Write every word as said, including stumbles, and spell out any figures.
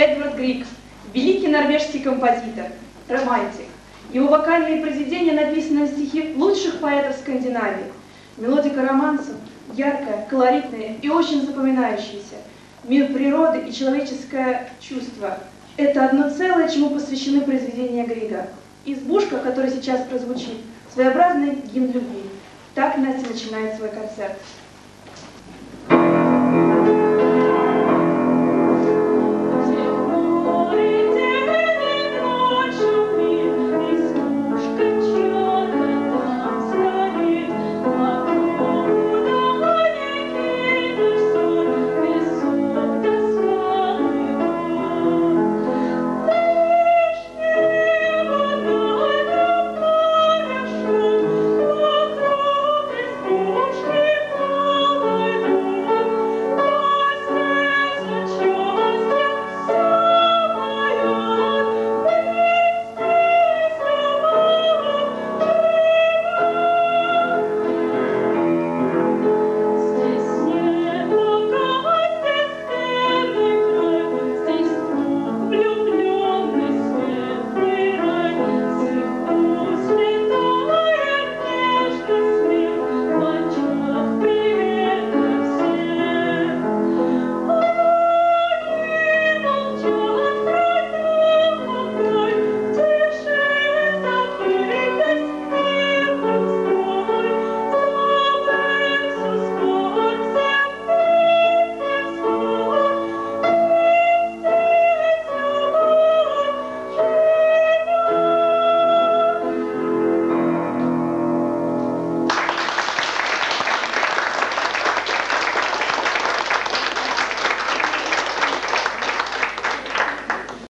Эдвард Григ, великий норвежский композитор, романтик. Его вокальные произведения написаны на стихи лучших поэтов Скандинавии. Мелодика романсов яркая, колоритная и очень запоминающаяся. Мир природы и человеческое чувство – это одно целое, чему посвящены произведения Грига. Избушка, которая сейчас прозвучит, своеобразный гимн любви. Так Настя начинает свой концерт.